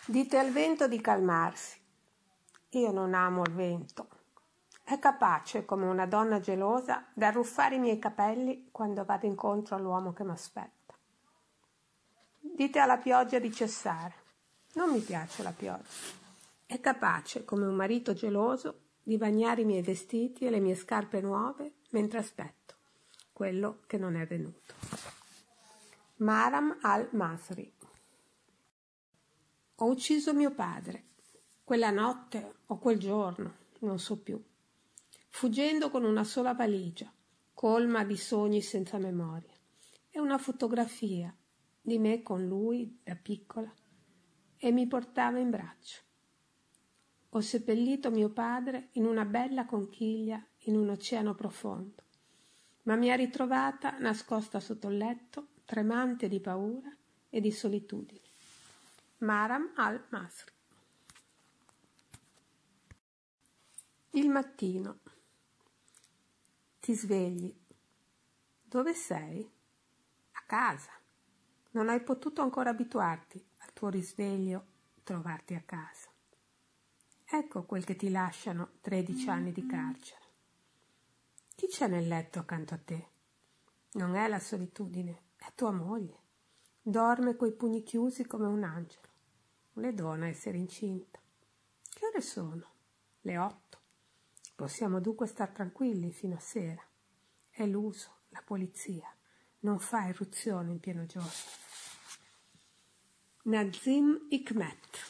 Dite al vento di calmarsi. Io non amo il vento. È capace, come una donna gelosa, di arruffare i miei capelli quando vado incontro all'uomo che mi aspetta. Dite alla pioggia di cessare. Non mi piace la pioggia. È capace, come un marito geloso, di bagnare i miei vestiti e le mie scarpe nuove mentre aspetto quello che non è venuto. Maram al-Masri. Ho ucciso mio padre, quella notte o quel giorno, non so più, fuggendo con una sola valigia, colma di sogni senza memoria, e una fotografia di me con lui da piccola, e mi portava in braccio. Ho seppellito mio padre in una bella conchiglia in un oceano profondo, ma mi ha ritrovata nascosta sotto il letto, tremante di paura e di solitudine. Maram al-Masri. Il mattino. Ti svegli. Dove sei? A casa. Non hai potuto ancora abituarti al tuo risveglio, trovarti a casa. Ecco quel che ti lasciano 13 anni di carcere. Chi c'è nel letto accanto a te? Non è la solitudine, è tua moglie. Dorme coi pugni chiusi come un angelo. Le dona essere incinta. Che ore sono? Le 8. Possiamo dunque star tranquilli fino a sera. È l'uso, la polizia. Non fa irruzione in pieno giorno. Nazim Hikmet.